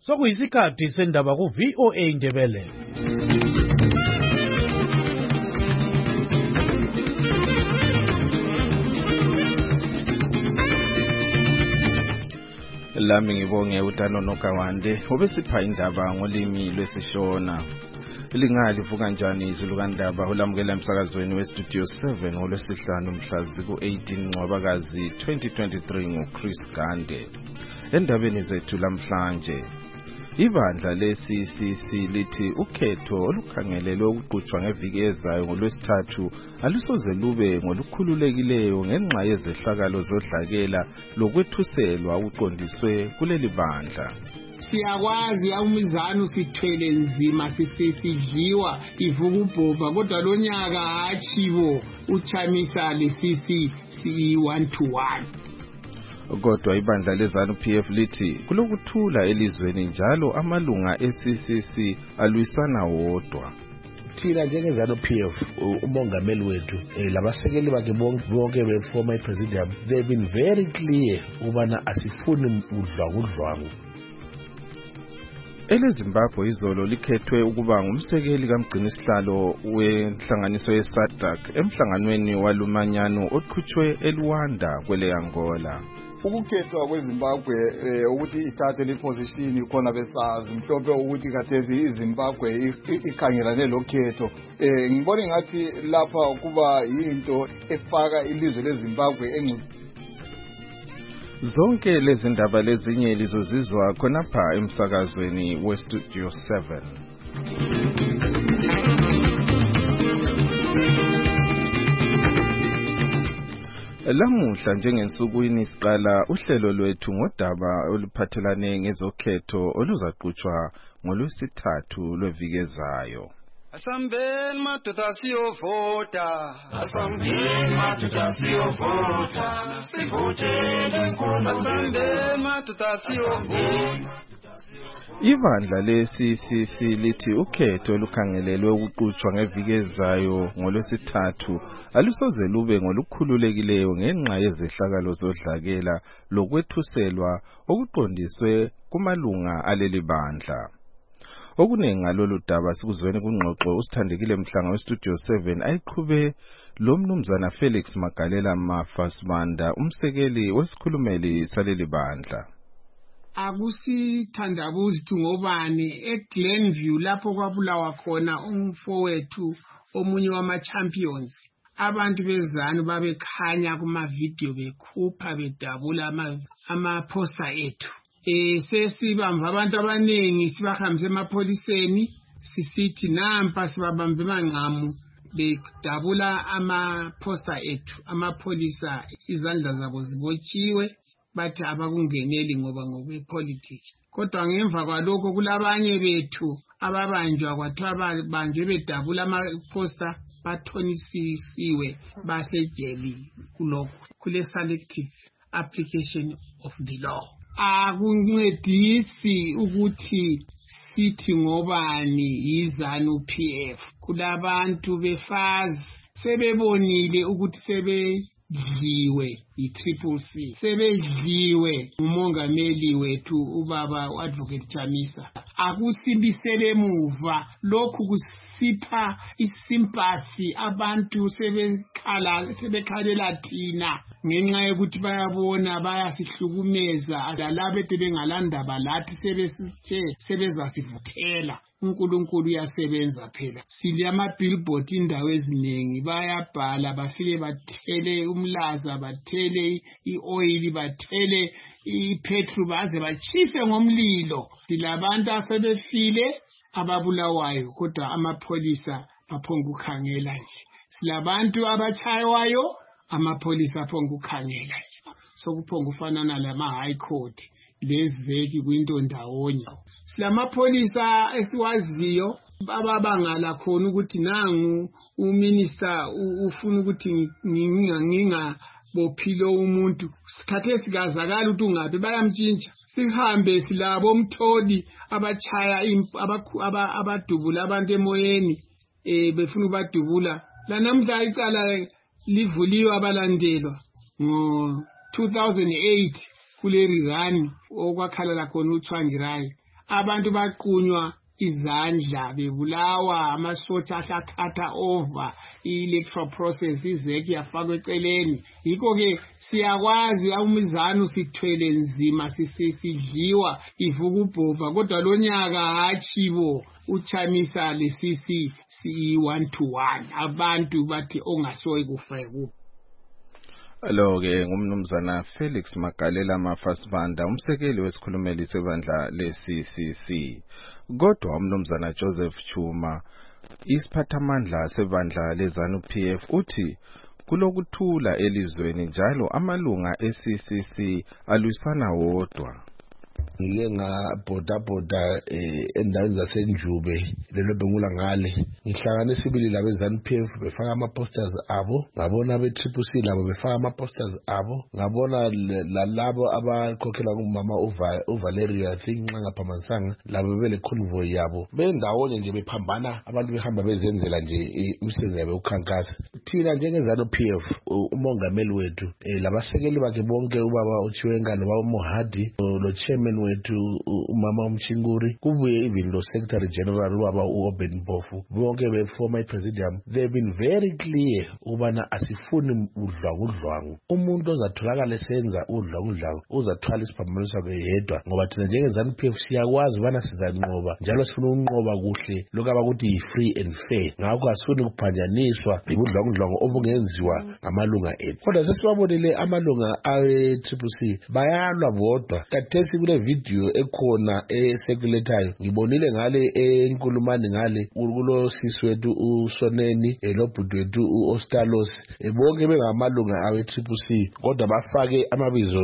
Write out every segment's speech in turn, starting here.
Sokuyisikhathi sendaba ku VOA Indebele. Lami ngibonge uTanono Kawande obesipha indaba ngolimi lwesishona. Lingali vuka njani izulu kandaba olamukela emsakazweni weStudio 7 ngolwesihlanu mhla ku-18 Ncwabakazi 2023 nguChris Gande. Endabeni zethu lamhlanje, ibandla leCCC lithi ukhetho olukhangelelwe ukuqhutshwa ngeviki ezayo ngolwesithathu alusoze lube ngolukhululekileyo ngenxa yezehlakalo zodlakela lokwethuselwa ukuqondiswe kuleli bandla. Siyakwazi umizano sithwele nzima sisidliwa ivuka ubhobha kodwa lo nyaka hachibo uchamisa lesisi 1-1. Kodwa ibandla leZANU-PF lithi kulokuthula elizweni njalo amalunga eCCC alwisana wodwa. Thina njengeZANU-PF umongameli wethu labasekeli bakhe bonke beformer president, they've been very clear ubana asifuni udlwangu. EleZimbabwe izolo likhethwe ukuba ngumsekeli kaMgcinisihlalo wenhlanganiso yeSADC emhlanganweni walumanyano oqhutshwe eLuanda kwele Angola. Ukukhethwa kweZimbabwe ukuthi ithathe le position khona besazi mhlophe ukuthi kathezi iZimbabwe ikhangelane lokhetho. Ngibona ngathi lapha kuba yinto efaka ilizwe leZimbabwe Zonke lezi ndaba lezinye lizozizwa khonapha emsakazweni weStudio 7. Lamuhla njengensukwini siqala uhlelo lwethu ngodaba oluphathelane ngezokhetho oluzaqhutshwa ngolwesithathu lweviki ezayo. Asambeni madoda siyovota, asambeni madoda siyovota, sivotele inkulu, asambeni madoda siyovota. Ibandla leCCC lithi ukhetho olukhangelelwe ukuqhutshwa ngeviki ezayo ngolwesithathu alusoze lube ngolukhululekileyo ngenxa yezehlakalo zodlakela lokwethuselwa okuqondiswe kumalunga aleli bandla. Okuningi ngalolu daba sikuzweni kungxoxo usithandekile Mhlanga weStudio 7 ayiqhube lo mnumzana Felix Magalela Mafasibanda umsekeli wesikhulumeli saleli bandla. Akusithandabuzi ngobani eGlenview lapho kwabulawa khona umfowethu omunye wama-champions. Abantu bezanu babekhanya kuma-video bekhupha bedabula ama-poster ethu. Sesibamba abantu abaningi sibahambise emapholiseni sisithi nampa sibabambe manqamu bedabula ama-poster ethu. Amapholisa izandla zabo zibotshiwe bathi abakungeneli ngoba ngokwepolitiki. Kodwa ngemva kwalokho kulabanye bethu ababanjwa kwathiwa babanjwe bedabula ama-poster bathonisisiwe basejeli kulokho kule selective application of the law. Akuncedisi ukuthi sithi ngobani yiZANU-PF. Kulabantu befazi sebebonile ukuthi sebedliwe yi-CCC, sebedliwe umongameli wethu ubaba uAdvocate Chamisa. Akusibisele emuva lokhu kusipha isimpathy abantu sebekhalela thina ngenxa yokuthi bayabona bayasihlukumeza labo bengalandaba lathi sebezasivuthela. uNkulunkulu uyasebenza phela. Sile ama-billboard indawo eziningi bayabhala bafike bathele umlaza bathele i-oil bathele i-petrol baze bachise ngomlilo. Silabantu asebefile ababulawayo kodwa amapholisa baphonga ukukhangela nje. Silabantu abachayiwayo amapholisa aphonga ukukhangela nje. Sokuphonga ufanana lama-high court lezeki kwinto ndawonye. Silamapholisa esiwaziyo ababangala khona ukuthi nangu uminister ufuna ukuthi ngingabophilo umuntu. Sikhathe sikazakala ukuthi ungabe bayamtshintsha. Sihambe silabo umtholi abachaya abadubula abantu emoyeni befuna ubadubula. La namhla icala livuliwe abalandelwa ngo 2008 kule Rirani okwakhala khona uThwangirayi abantu baqunywa izandla bebulawa amasotsha athatha over i-electoral process izeki yafakwa eceleni. Yikho ke siyakwazi umizano sithwele nzima sisidliwa ivuka ubhova kodwa lo nyaka hachibo uchamisa lesisi si-1 to 1 abantu bathi ongasoyi kufeke. Lo-ke ngumnumzana Felix Magalela Mafasibanda, umsekeli wesikhulumeli sebandla le-CCC. Kodwa umnumzana Joseph Chuma, isiphathamandla sebandla leZANU-PF, uthi kulokuthula elizweni njalo amalunga e-CCC alwisana wodwa. Ngike ngabhoda endaweni zasenjube lelo bengula ngale ngihlanganisa ibili labo eZANU-PF befaka ama-posters abo, ngabona be-Triple C labo befaka ama-posters abo, ngabona labo abakhokhela kumama uValeria I think nxa ngaphambanisanga labo bele convoy yabo bendawonye nje bephambana abantu behamba bezenzela nje imisebenzi yabo ukhankasa. Thina njenge-ZANU-PF umongameli wethu labasekeli bakhe bonke ubaba uChiwenga lo Mohadi lo chairman wethu umama Mchinguri kubuye even lo secretary general ubaba uOben Mpofu bonke beformer presidium, they've been very clear ubana asifuni udlwangudlwangu. Umuntu ozatholakala esenza udlwangudlwangu uzathwala isiphambano sakhe yedwa, ngoba thina njenge-ZANU-PF siyakwazi ubana sizanqoba njalo sifuna ukunqoba kuhle lokho abakuthi yi-free and fair. Ngakho asifuni ukuphanjaniswa ibudlwangudlwangu obungenziwa ngamalunga ethu. Kodwa sesibabonile amalunga awe-Triple C bayalwa bodwa. Kathesi kule video ekhona esekuletayo ngibonile ngale enkulumani ngale kulo sisi wethu uSoneni lo bhuti wethu uOstalos bonke bengamalunga awe-Triple C kodwa bafake amabizo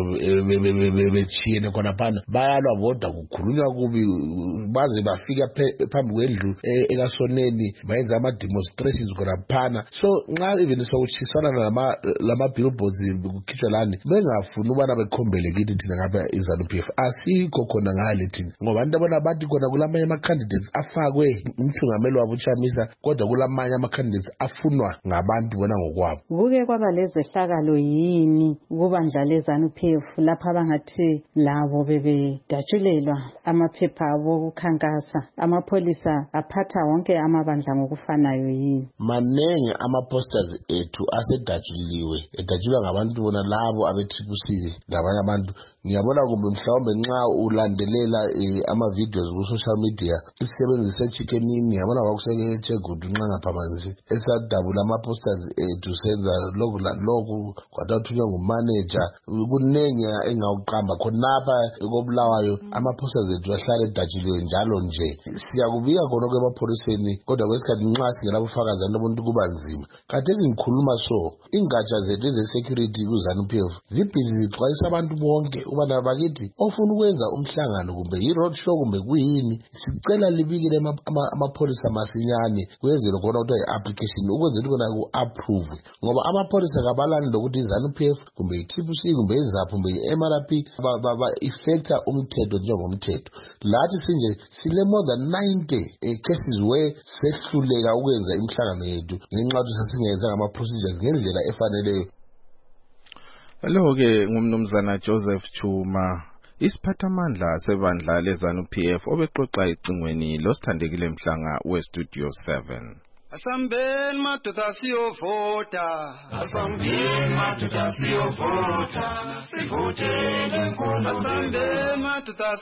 bechiyene khona phana bayalwa bodwa kukhulunywa kubi baze bafika phambi kwendlu ekaSoneni bayenza ama-demonstrations khona phana. So nxa even sokuchisana lama-billboards kukhitshwa lani bengafuni ubana bekhombele kithi thina ngapha iZANU-PF asikho khona ngale thina, ngoba abantu abona bathi khona kulamanye ama-candidates afakwe umthungameli wabo uChamisa kodwa kulamanye ama-candidates afunwa ngabantu bona ngokwabo. Kuke kwaba lezehlakalo yini kubandla leZANU-PF lapha abangathi labo bebedatshulelwa amaphepha abo okukhankasa, amapholisa aphatha wonke amabandla ngokufanayo yini? Manenge ama-posters ethu asedatshuliwe edatshulwa ngabantu bona labo abe-Triple C labanye abantu. Ngiyabona kumbe mhlawumbe nxa ulandelela ama-videos ku-social media isisebenzi seChickening ngiyabona kwakusechegudu nxa ngaphambanisi esadabula ama-posters ethu senza lokhu kwatathunywa ngumanager. Kunengi engawuqamba khonapha ekobulawayo ama-posters ethu ahlala edatshuliwe njalo nje. Siyakubika khona kwemapholiseni kodwa kwesikhathi nxa singelabufakazi abantu kuba nzima. Kathesi ngikhuluma so ingatsha zethu eze-security ku-ZANU-PF zibhizi zixwayisa abantu bonke ubana bakithi ofuna ukwenza umhlangano kumbe yi-road show kumbe kuyini sicela libikile amapholisa masinyane kwenzela khona ukuthi i-application ukwenzela khona ku-approve, ngoba amapholisa kabalani lokuthi iZANU-PF kumbe i-Triple C kumbe iZAPU kumbe i-MRP ba-effecta umthetho njengomthetho. Lathi sinje sile more than 90 cases where sehluleka ukwenza imihlangano yethu ngenxa yokuthi sasingenza ngama-procedures ngendlela efaneleyo. Lo-ke ngumnumzana Joseph Chuma, isiphathamandla sebandla leZANU-PF obexoxa icingweni losithandekile Mhlanga weStudio 7. Asambeni madoda siyovota, asambeni madoda siyovota, sivotele inkulu. Asambeni madoda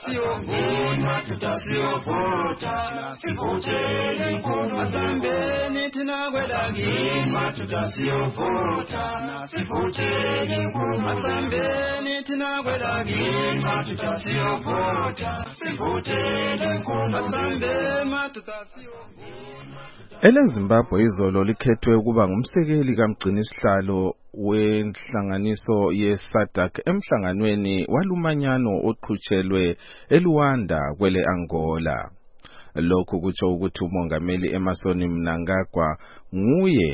siyovota, sivotele inkulu. Asambeni thina kwelakini madoda siyovota, sivotele inkulu. Asambeni thina kwelakini madoda siyovota, sivotele inkulu. Asambeni madoda siyovota. EleZimbabwe izolo likhethwe ukuba ngumsekeli kaMgcinisihlalo wenhlanganiso ye-SADC emhlanganweni walumanyano oqhutshelwe eLuanda kwele Angola. Lokhu kutsho ukuthi umongameli Emmerson Mnangagwa nguye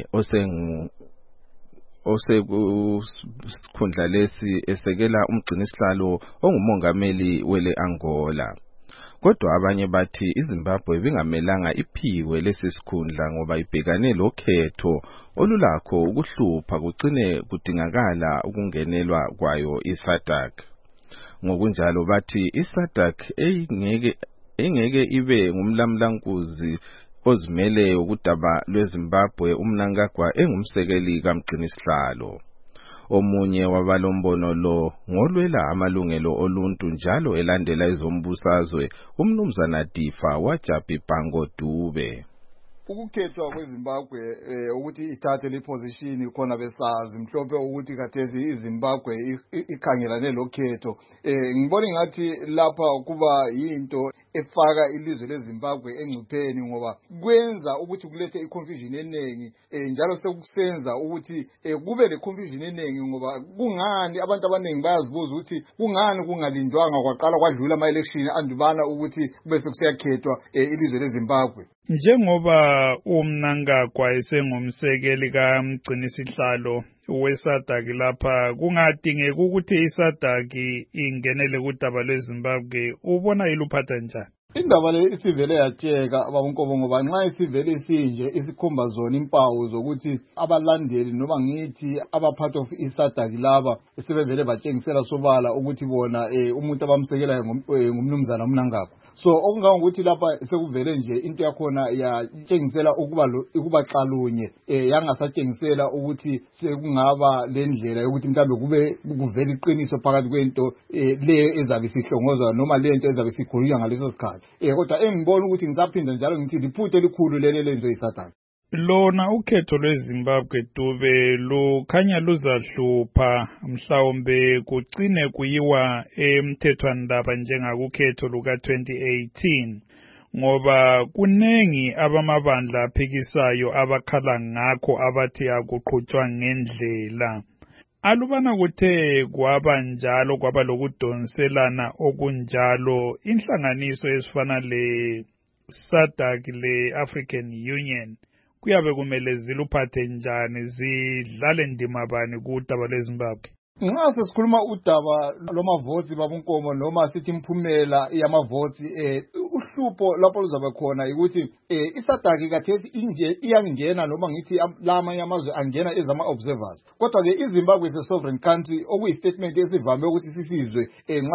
osekusikhundla lesi esekela umgcinisihlalo ongumongameli wele Angola. Kodwa abanye bathi iZimbabwe bingamelanga iphiwe lesi sikhundla ngoba ibhekane lokhetho olulakho ukuhlupha kugcine kudingakala ukungenelwa kwayo iSADC. Ngokunjalo bathi iSADC ingeke ibe ngumlamlankuzi ozimele ukudaba lweZimbabwe uMnangagwa engumsekeli kaMgcinisihlalo. Omunye wabalombono lo ngolwela amalungelo oluntu njalo elandela izombusazwe uMnumzana Difa waJabi Bhango Dube. Ukukhethwa kweZimbabwe ukuthi ithathe le position khona besazi mhlophe ukuthi kathesi iZimbabwe ikhangelane lokhetho ngibona ngathi lapha kuba yinto efaka ilizwe leZimbabwe engcupheni ngoba kwenza ukuthi kulethe iconfusion enengi njalo sekusenza ukuthi kube le confusion enengi ngoba kungani abantu abanengi bayazibuza ukuthi kungani kungalindwanga kwaqala kwadlula ama election andubana ukuthi kube sekusiyakhethwa ilizwe leZimbabwe. Njengoba uMnangagwa esengumsekeli kaMgcinisihlalo weSADC lapha kungadingeka ukuthi iSADC ingenele kudaba lweZimbabwe ubona iluphatha njani? Indaba le isivele yatsheka ababonkobo ngoba nxa isivele isinje isikhomba zona impawu zokuthi abalandeli noma ngithi abapart of iSADC laba sebevele batshengisela sobala ukuthi bona umuntu abamsekelayo ngumnumzana uMnangagwa. So okungangokuthi lapha sekuvele nje into yakhona yatshengisela ukuba xalunye yangasatshengisela ukuthi sekungaba lendlela yokuthi mhlawumbe kuvela iqiniso phakathi kwento le ezabe sihlongozwa noma lento ezabe sikhulunywa ngaleso sikhathi. Kodwa engibona ukuthi ngisaphinda njalo ngithi liphuthe elikhulu lelo lenzo iSADC. Lona ukhetho lweZimbabwe Dube lukhanya luzahlupha mhlawumbe kugcine kuyiwa emthethwandaba njengakukhetho luka 2018 ngoba kunengi abamabandla aphikisayo abakhala ngakho abathi akuqhutshwa ngendlela. Alubana kuthe kwaba njalo kwaba lokudonselana okunjalo inhlanganiso ezifana le SADC le African Union kuyabe kumele ziluphathe njani zidlale indima bani kudaba lweZimbabwe? Nxa sesikhuluma udaba lomavoti babunkomo noma sithi imphumela yamavoti uhlupho lapho luzabe khona ukuthi iSADC kathesi iyangena noma ngithi lamanye amazwe angena ezama observers. Kodwa ke iZimbabwe is a sovereign country okuyi statement esivame ukuthi sisizwe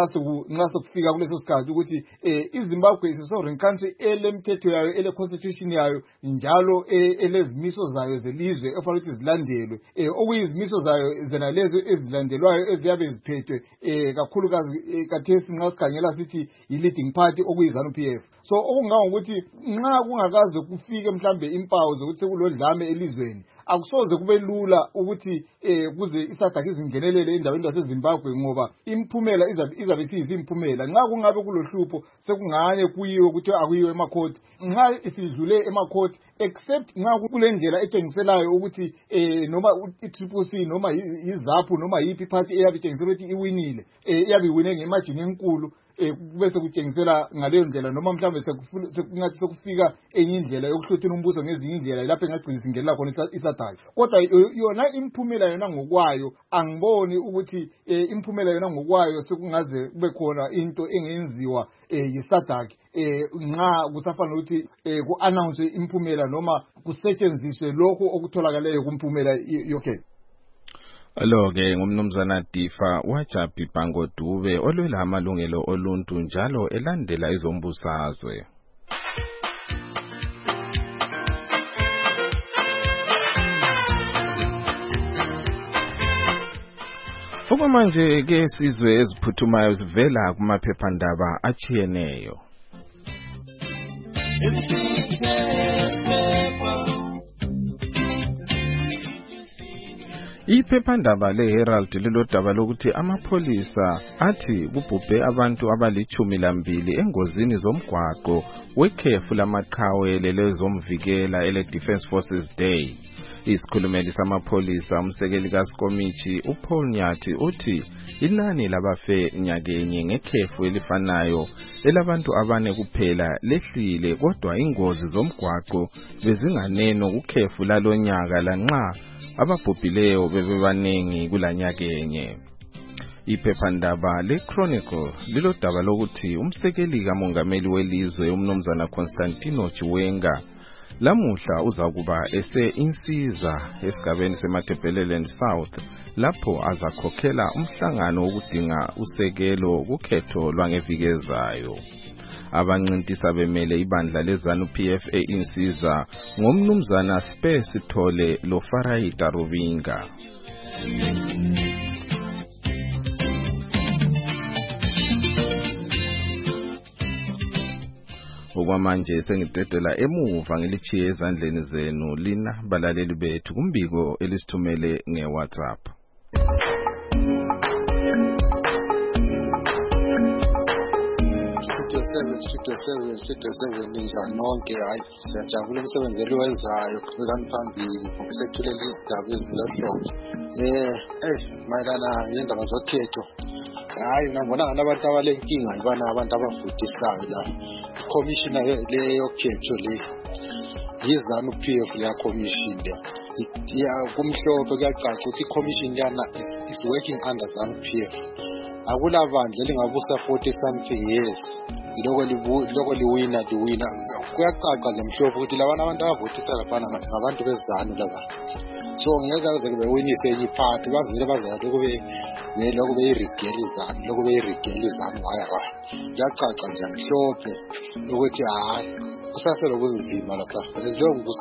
nxa sokufika kuleso sikhathi ukuthi iZimbabwe is a sovereign country elemthetho yayo ele constitution yayo njalo elezimiso zayo zelizwe efanele ukuthi zilandelwe okuyizimiso zayo zenalezo ezilandelwayo eziyabe ziphethwe kakhulukazi kathesi nxa sikhangela sithi i-leading party okuyiZANU-PF. So okungangokuthi nxa kungakaze kufike mhlambe impawu zokuthi sekulodlame elizweni akusoze kube lula ukuthi kuze iSADC izingenelele endaweni yaseZimbabwe ngoba imphumela izabe siyizimphumela nxa kungabe kulohlupho sekunganye kuyiwe ukuthi akuyiwe emacourt nxa isidlule emacourt except nxa kulendlela etshengiselayo ukuthi noma iTCC noma iZAPU noma yipi party eyabe itshengisela ukuthi iwinile iyabe iwine ngemargin enkulu bese kutshengisela ngaleyo ndlela noma mhlambe sekungathi sokufika enye indlela yokuhluthuna umbuso ngezinye indlela lapho engagcina singenela khona iSADC. Kodwa yona imphumela yona ngokwayo angiboni ukuthi imphumela yona ngokwayo sekungaze kube khona into engenziwa yiSADC nxa kusafanele ukuthi ku-announce imphumela noma kusetshenziswe lokho okutholakaleyo kumphumela yokhetho. Alo-ke ngumnumzana Difa waJabi Bhango Dube olwela amalungelo oluntu njalo elandela izombusazwe. Okwamanje ke sizwe eziphuthumayo zivela kumaphephandaba achiyeneyo. Iphephandaba leHerald lilodaba lokuthi amapholisa athi kubhubhe abantu abali-12 engozini zomgwaqo wekhefu lamaqhawe lelezomvikela ele-Defence Forces Day. Isikhulumeli samapholisa umsekeli kaSkomichi uPaul Nyathi uthi inani labafe nyakenye ngekhefu elifanayo elabantu abane kuphela lehlile kodwa ingozi zomgwaqo bezinganeno kukhefu lalonyaka lanxa ababhubhileyo bebebanengi kulanyakenye. Iphephandaba leChronicle lilodaba lokuthi umsekeli kamongameli welizwe umnumzana Constantino Chiwenga lamuhla uzakuba ese-Insiza esigabeni seMatabeleland South lapho azakhokhela umhlangano wokudinga usekelo kukhetho lwangeviki ezayo. Abancintisa bemele ibandla leZANU-PF eInsiza ngomnumzana Space Sithole lo Faraida Rubinga. Okwamanje sengidedela emuva ngilichiye ezandleni zenu lina balaleli bethu kumbiko elisithumele ngeWhatsApp. Studio 7 ninjani nonke. Hayi, siyajabula umsebenzi eliwenzayo qhubekani phambili ngokusethuleli indaba ezilohlonze. Mayelana nendaba zokhetho. Hayi, ngibona abantu abalenkinga ibana abantu abavutisayo la. Commissioner leyokhetho le yiZANU-PF le commission le. Kumhlophe kuyacaca ukuthi commission yana is working under ZANU-PF. Akula bandla lingabusa 40 something years. Lokho liwina kuyacaca nje mhlophe ukuthi labana abantu abavotisa laphana ngabantu beZANU laba. So ngeke aze kube winise enye party bavele bazayo lokho beyirigeli ZANU waya. Kuyacaca nje mhlophe ukuthi hayi kusaselo kunzima lapha. Lokho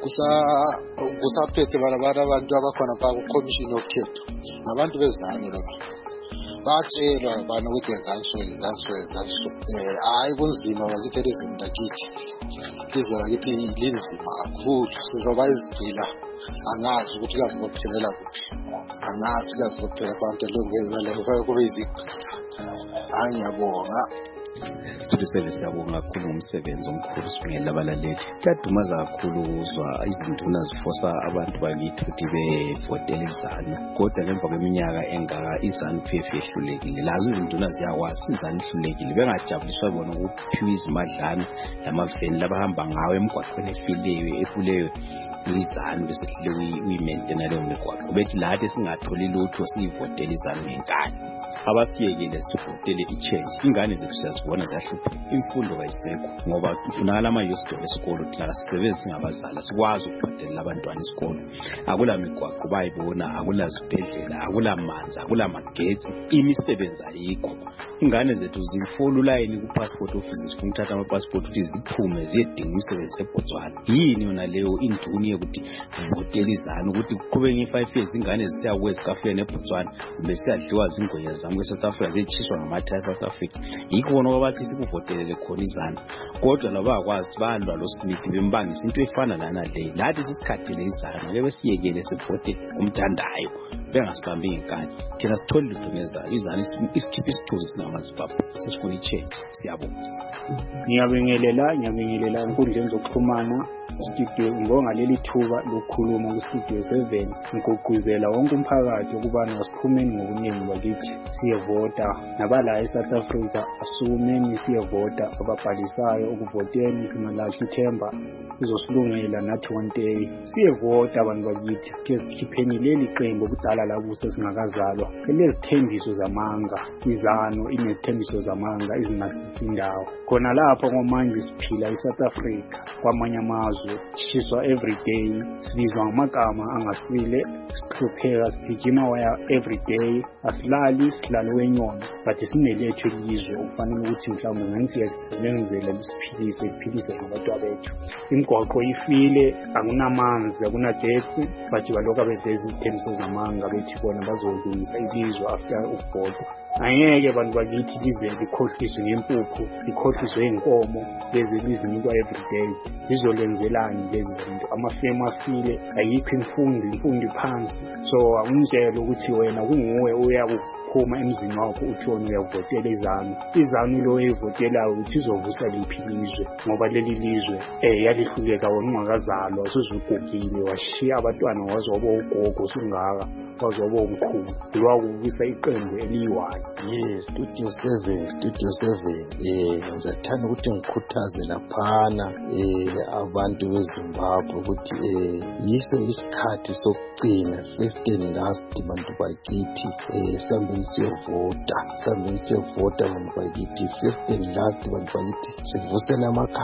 kusaphethe abantu abakhona pa ku commission yokhetho ngabantu beZANU laba. Batshelwa abantu ukuthi yenzani. Hayi kunzima bakithi izinto lakithi. Izwe lakithi linzima kakhulu. Sizoba izigcila. Angazi ukuthi kuzophelela kuphi. Angazi kuzophela kwanto lokho kube izigcila. Hayi ngiyabonga. Studio service yabonga kakhulu ngomsebenzi omkhulu sibongela abalaleli. Kuyadumaza kakhulu ukuzwa izinduna zifosa abantu bakithi ukuthi bevotele iZANU. Kodwa ngemva kweminyaka engaka iZANU-PF yehlulekile. Lazo izinduna ziyakwazi iZANU ihlulekile. Bengajabuliswa bona ukuphiwa izimadlana lamaveni labahamba ngawo emgwaqweni efuleyo iZANU bese uyimaintaina leyo migwaqo. Bethi lathi singatholi lutho siyivotele iZANU ngenkani. Abasiyekele sivotele i-change. Ingane zethu siyazibona ziyahlupha. Imfundo kayisekho ngoba kufunakala ama-hostel esikolo thina sisebenza singabazali sikwazi ukubhadelela abantwana esikolo. Akula migwaqo bayibona, akula zibhedlela, akula manzi, akula magetsi, imisebenzi ayikho. Ingane zethu zifola ulayini ku-passport office zifuna ukuthatha ama-passport ukuthi ziphume ziyedinga imisebenzi eBotswana. Yini yona leyo induni yokuthi votele iZANU ukuthi kuqhubeke nge-5 years ingane zisiyakuwe ezikafeni eBotswana kumbe siyadliwa zingwenya zami kwe-South Africa zichiswa ngamathe e-South Africa. Yikho bona bathi sikuvotelele khona iZANU. Kodwa laba bakwazi balwa lo Smith bembangisa into efana lana le. Lathi sisikhathele iZANU ke besiyekele sivote umthandayo bengasibambi ngenkani. Thina sithole lutho ngeZANU. iZANU isikhipha isithunzi singamaZimbabwe. Sesifuna i-change. Siyabonga. Ngiyabingelela enkundleni zokuxhumana studio ngibonga leli thuba lokukhuluma ku Studio 7 ngigqugquzela wonke umphakathi ukubana wasiphumeni ngobuningi bakithi siyevota nabala eSouth Africa asumeni siyevota ababhalisayo ukuvoteni singalahli ithemba izosilungela nathi one day siyevota abantu bakithi ke sikhipheni leli qembu kudala lakuso singakazalwa lezithembiso zamanga iZANU inezithembiso zamanga izingasisindawo khona lapho ngomanje siphila eSouth Africa kwamanye amazwe shiswa every day sibizwa ngamagama angasile sihlupheka sijima waya every day asilali sihlalo wenyoni but sinelethu elizwe ukufanele ukuthi mhlawumbe ngisiyasebenzela siphilise abantu bethu imigwaqo ifile akunamanzi akunagetsi bathi balokho beveza izithembiso zamanga bethi bona bazolungisa ilizwe after ukubhodwa angeke abantu bakithi lize likhohliswe ngempuphu likhohliswe inkomo lezi lizinikwa every day lizolenzelani lezi zinto amafemu afile ayikho imfundo phansi so akunjela ukuthi wena kunguwe uyakuphuma emzini wakho uthi wona uyavotela iZANU lo evotelayo ukuthi izovusa liphi ilizwe ngoba leli lizwe yalihluleka wona ungakazalwa usuzugugile washiya abantwana wazoba ugogo singaka wazoba umkhulu lwakubusa iqembu eliyiwayo. Studio 7 ngizathanda ukuthi ngikhuthaze laphana abantu beZimbabwe ukuthi yiso isikhathi sokugcina first and last bantu bakithi sambe siyovota bantu bakithi. First and last bantu bakithi sivuse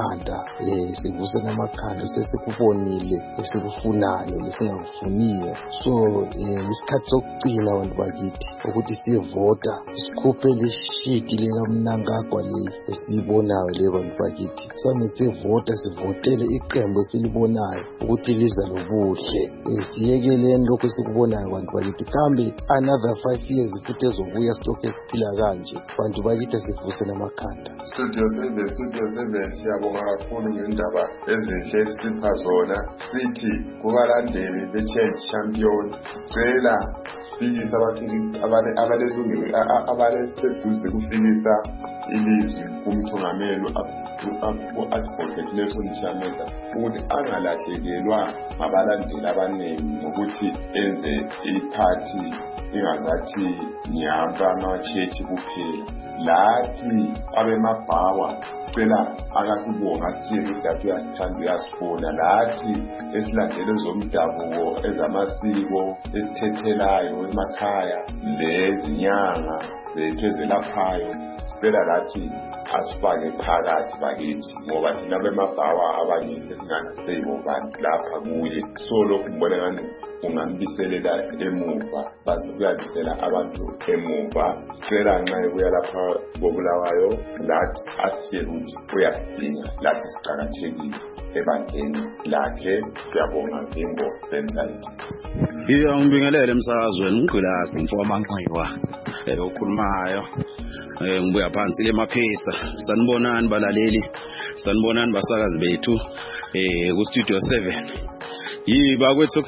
namakhanda sesikubonile esikufunayo lesingakufuniyo. So isikhathi sokugcina bantu bakithi ukuthi siyovota, sikhuphe leshiti lekamnangagwa le esiyibonayo le bantu bakithi. Sivota sivotele iqembu esilibonayo ukuthi liza lobuhle. Siyekeleni lokho esikubonayo bantu bakithi. Kambe another 5 years futhi ezobuya silokhu esiphila kanje bantu bakithi sivuse namakhanda. Studio 7 siyabonga kakhulu ngendaba ezinhle esipha zona. Sithi kubalandeli be-Change Champion cela fikisa abalezungelo abaleseduze kufikisa ilizwi kumthungameli u-Advocate Nelson Chamisa ukuthi angalahlekelwa ngabalandeli abaningi ngokuthi enze iphathi ingazathi nyamba ama-church kuphela. Lathi abemabhawa cela akakubonga kutshela ukuthi uyasithanda uyasifuna. Lathi esilandele zomdabuko ezamasiko esithethelayo emakhaya lezinyanga zethu ezelaphayo sicela lathi asifake phakathi bakithi ngoba thina bemabhawa abanye esinganasebo bantu lapha kuye. So lokhu ngibona ngani ungambiselela emuva kuyabisela abantu emuva. Sicela nxa ebuya lapha koBulawayo lathi asitshele ukuthi uyasidinga lathi siqakathekile ebandleni lakhe. Siyabonga Vimbo Benside. Ngibingelele emsakazweni uGqilasi Mfomanxiwa okhulumayo. Ngibuya phansi le maphisa. Sanibonani balaleli, sanibonani basakazi bethu ku Studio 7. Yiba kwethu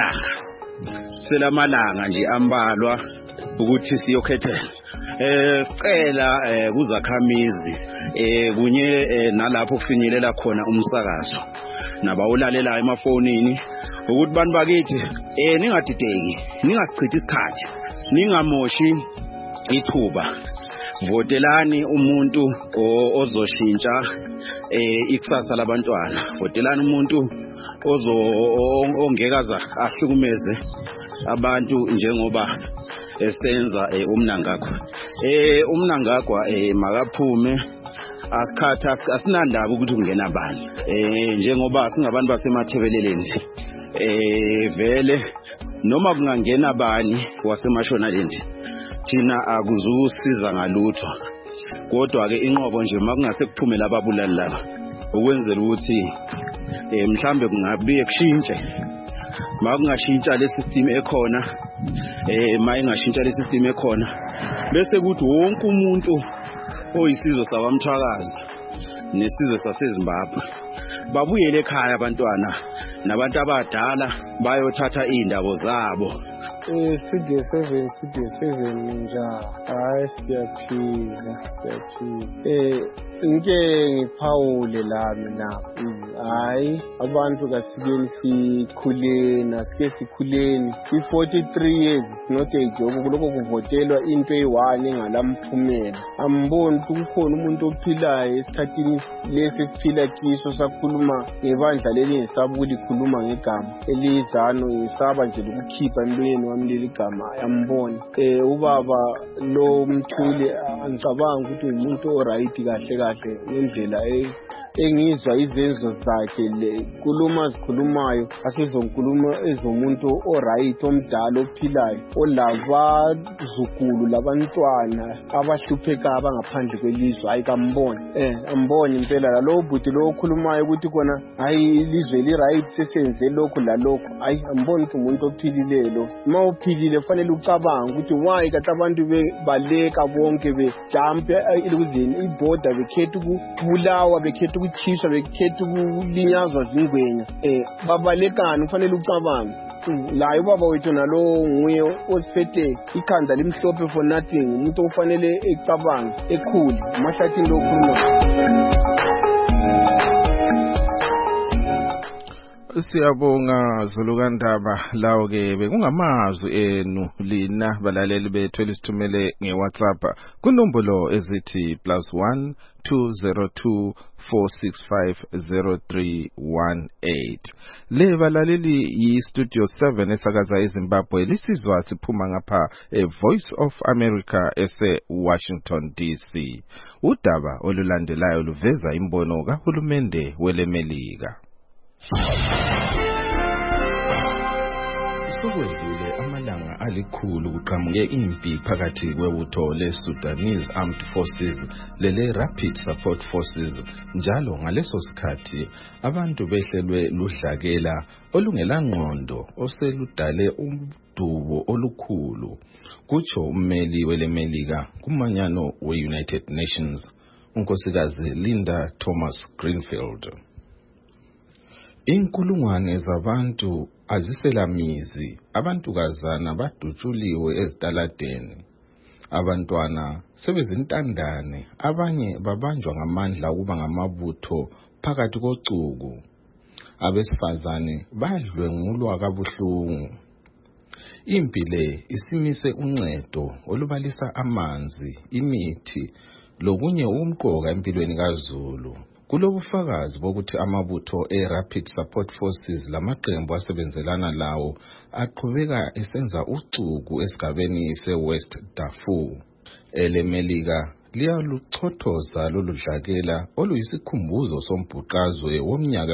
kusela malanga nje ambalwa ukuthi siyokhethela. Sicela kuzakhamizi kunye nalapho kufinyelela khona umsakazo nabawulalelayo emafonini ukuthi bantu bakithi ningadideki, ningasichithi isikhathi, ningamoshi ithuba. Votelani umuntu ozoshintsha ikusasa labantwana. Votelani umuntu ongekaza ahlukumeze abantu njengoba esenza umnangagwa. Umnangagwa makaphume asikhatha asinandaba ukuthi kungena bani. Njengoba singabantu basemathebeleleni vele noma kungangena bani wasemashonaleni thina akuzusiza ngalutho. Kodwa ke inqobo nje makungase kuphume lababulali laba ukwenzela ukuthi mhlambe kungabiye kushintshe. Makungashintsha le system ekhona mayingashintsha le system ekhona bese kuthi wonke umuntu oyisizwe sabamthwakazi nesizwe saseZimbabwe babuyele ekhaya abantwana nabantu abadala bayothatha indabo zabo. Studio 7 ninja. Siyaphila. Ngiphawule lami na. Abantu kasikeni sikhuleni, asike sikhuleni. 43 years is not a joke. Kuloko kuvotelwa into eyi-1 engalamphumela. Amboni ukuthi kukhona umuntu ophilayo esikhathini lesi esiphila kiso sakhuluma ngebandla leli ngisaba ukulikhuluma ngegama elizano ngisaba nje lokukhipha emlonyeni wami leli gama. Amboni ubaba lo Mthuli angicabanga ukuthi umuntu oright kahle ngendlela engizwa izenzo zakhe le kuluma zikhulumayo asizonkulumo ezomuntu oright omdala ophilayo olabazukulu labantwana abahlupheka abangaphandle kwelizwe. Kamboni amboni impela lo bhuti lo okhulumayo ukuthi kona ilizwe li right sesenze lokho lalokho. Amboni ukuthi umuntu ophilile lo. Uma uphilile kufanele ucabanga ukuthi why kathi abantu baleka bonke bejump elizweni iborder bekhetha ukubulawa bekhetha ukuchisha bekhetha ukulinyazwa zingwenya. Babalekani kufanele ucabanga. La ubaba wethu nalo nguye osiphethe ikhanda limhlophe for nothing. Umuntu ofanele ecabanga ekhulu amahlathi lokhuluma. Siyabonga Zulukandaba lawo ke bekungamazwi enu lina balaleli bethu elisithumele ngeWhatsApp kunombolo ezithi +1 202 465 0318. Le balaleli yi Studio 7 esakaza eZimbabwe lisizwa siphuma ngapha Voice of America ese Washington DC. Udaba olulandelayo luveza imbono kahulumende welemelika. Sokwedlule amalanga alikhulu kuqhamuke impi phakathi kwebutho le-Sudanese Armed Forces lele-Rapid Support Forces njalo ngaleso sikhathi abantu behlelwe ludlakela olungelangqondo oseludale umdubo olukhulu kutsho ummeli welemelika kumanyano we-United Nations unkosikazi Linda Thomas-Greenfield. Inkulungwane zabantu aziselamizi, abantukazana badutshuliwe ezitaladeni, abantwana sebezintandane, abanye babanjwa ngamandla ukuba ngamabutho phakathi kocuku, abesifazane badlwengulwa kabuhlungu. Impi le isimise uncedo olubalisa amanzi, imithi lokunye umqoka empilweni kaZulu. Kulobufakazi bokuthi amabutho e-Rapid Support Forces lamaqembu asebenzelana lawo aqhubeka esenza ucuku esigabeni se-West Darfur. Elemelika liyaluchothoza loludlakela oluyisikhumbuzo sombhuqazwe womnyaka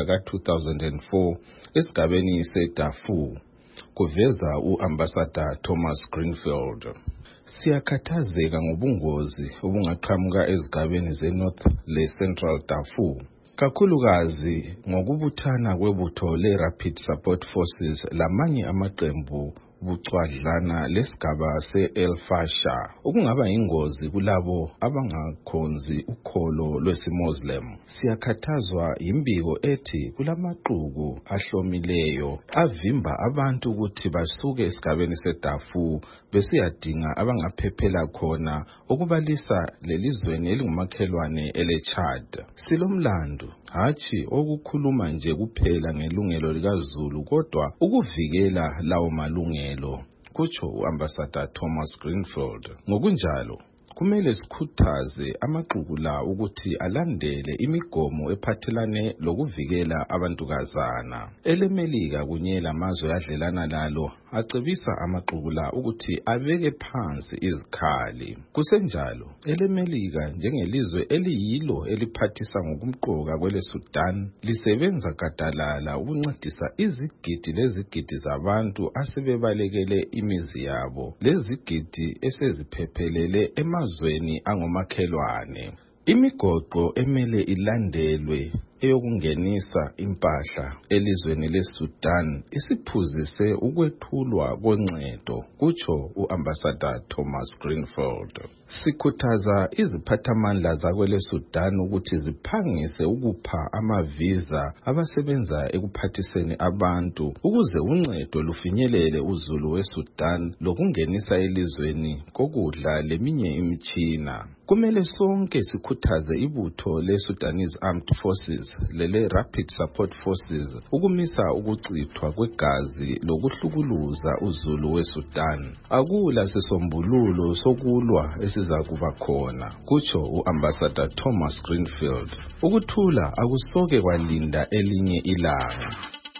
ka-2004 esigabeni se-Darfur, kuveza u-Ambassador Thomas Greenfield. Siyakhathazeka ngobungozi obungaqhamuka ezigabeni ze-North le-Central Darfur, kakhulukazi ngokubuthana kwebutho le-Rapid Support Forces lamanye amaqembu bucwadlana lesigaba se-El Fasher, okungaba ingozi kulabo abangakhonzi ukholo lwesiMuslim. Siyakhathazwa imbiko ethi kulamaqhuku ahlomileyo avimba abantu ukuthi basuke esigabeni seDarfur besiyadinga abangaphephela khona okubalisa lelizweni elingumakhelwane ele-Chad. Silomlando hathi okukhuluma nje kuphela ngelungelo likaZulu kodwa ukuvikela lawo malungelo, kutsho u-Ambassador Thomas Greenfield. Ngokunjalo kumele sikhuthaze amaqhuku la ukuthi alandele imigomo ephathelane lokuvikela abantukazana. Elemelika kunye lamazwe adlelana lalo acebisa amaqhuku la ukuthi abeke phansi izikhali. Kusenjalo elemelika njengelizwe eliyilo eliphathisa ngokumqoka kwele Sudan lisebenza gadalala ukuncedisa izigidi lezigidi zabantu asebebalekele imizi yabo lezigidi eseziphephelele emazweni angomakhelwane. Imigoqo emele ilandelwe eyokungenisa impahla elizweni leSudan isiphuzise ukwethulwa koncedo, kutsho u-Ambassador Thomas Greenfield. Sikhuthaza iziphathamandla zakwele Sudan ukuthi ziphangise ukupha amavisa abasebenza ekuphathiseni abantu ukuze uncedo lufinyelele uZulu weSudan lokungenisa elizweni kokudla leminye imitshina. Kumele sonke sikhuthaze ibutho le-Sudanese Armed Forces lele-Rapid Support Forces ukumisa ukuchithwa kwegazi lokuhlukuluza uZulu weSudan. Akula sisombululo sokulwa esiza kuba khona, kutsho u-Ambassador Thomas Greenfield. Ukuthula akusoke kwalinda elinye ilanga.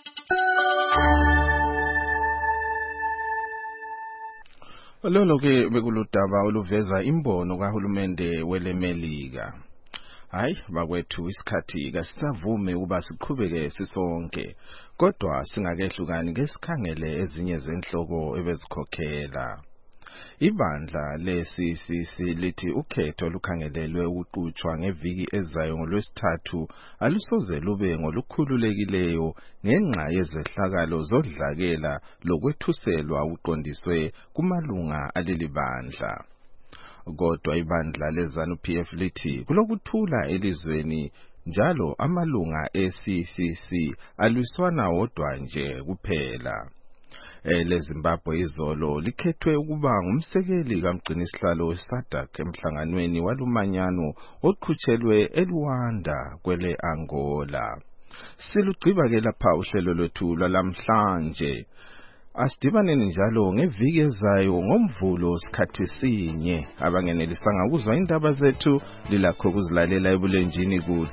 Lolo ke bekuludaba oluveza imbono kahulumende welemelika. Hayi bakwethu isikhathi kasisavumi ukuba siqhubeke sisonke, kodwa singakehlukani ngesikhangele ezinye zenhloko ebezikhokhela. Ibandla le-CCC lithi ukhetho lukhangelelwe ukuqhutshwa ngeviki ezayo ngoLwesithathu alusoze lube ngolukhululekileyo ngenxa yezehlakalo zodlakela lokwethuselwa uqondiswe kumalunga aleli bandla. Kodwa ibandla leZANU-PF lithi kulokuthula elizweni njalo amalunga e-CCC alwiswana wodwa nje kuphela. LeZimbabwe izolo likhethwe ukuba ngumsekeli kaMgcinisihlalo weSADC emhlanganweni walumanyano oqhutshelwe eLuanda kwele Angola. Silugqiba ke lapha uhlelo lwethu lwalamhlanje. Asidibaneni njalo ngeviki ezayo ngoMvulo sikhathi sinye. Abangenelisanga ukuzwa indaba zethu lilakho ukuzilalela ebulenjini ku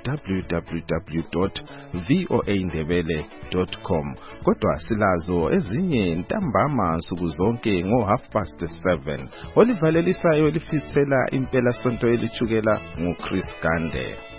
www.voaindebele.com. Kodwa silazo ezinye ntambama nsuku zonke ngo7:30. Olivalelisayo lifitsela impela sonto elithukela nguChris Gande.